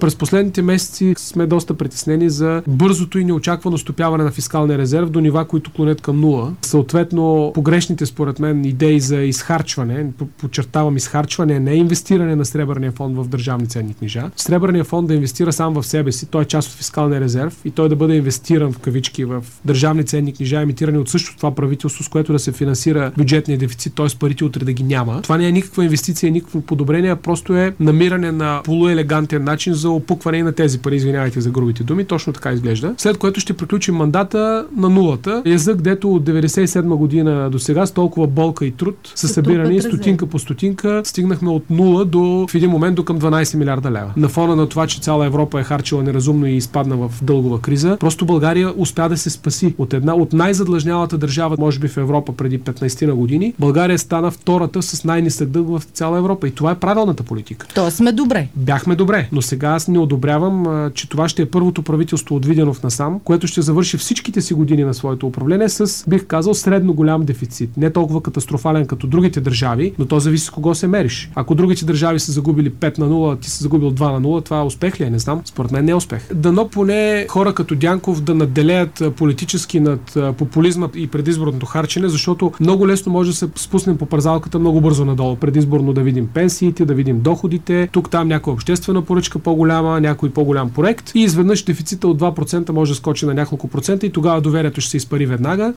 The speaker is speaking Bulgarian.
През последните месеци сме доста притеснени за бързото и неочаквано стопяване на фискалния резерв до нива, които клонят към нула. Съответно, погрешните според мен идеи за изхарчване, подчертавам изхарчване, не инвестиране на Сребърния фонд в държавни ценни книжа. Сребърния фонд да инвестира сам в себе си, той е част от фискалния резерв и той да бъде инвестиран в кавички в държавни ценни книжа, емитирани от същото това правителство, с което да се финансира бюджетния дефицит, т.е. парите утре да ги няма. Това не е никаква инвестиция, никакво подобрение, а просто е намиране на полуелегантен начин за опукване и на тези пари. Извинявайте за грубите думи, точно така изглежда. След което ще приключим мандата на нулата. Язък, дето от 97 година до сега с толкова болка и труд са събирани стотинка по стотинка, стигнахме от нула до в един момент до към 12 милиарда лева. На фона на това, че цяла Европа е харчила неразумно и изпадна в дългова криза, просто България успя да се спаси от една от най-задлъжнялата държава, може би в Европа преди 15 на години. България стана втората с най-нисък дълг в цяла Европа и това е правилната политика. Тоест сме добре. Бяхме добре, но сега аз не одобрявам, че това ще е първото правителство от Виденов насам, което ще завърши всичките си години на своето управление с, бих казал, средно голям дефицит. Не толкова катастрофален като другите държави, но то зависи с кого се мериш. Ако другите държави са загубили 5 на 0, ти си загубил 2 на 0, това е успех ли е? Не знам. Според мен не е успех. Дано поне хора като Дянков да надделеят политически над популизма и предизборното харчене, защото много лесно може да се спуснем по парзалката много бързо надолу. Предизборно да видим пенсиите, да видим доходите, тук там някоя обществена поръчка по-голяма, някой по-голям проект и изведнъж дефицита от 2% може да скочи на няколко процента и тогава доверието ще се изпари веднага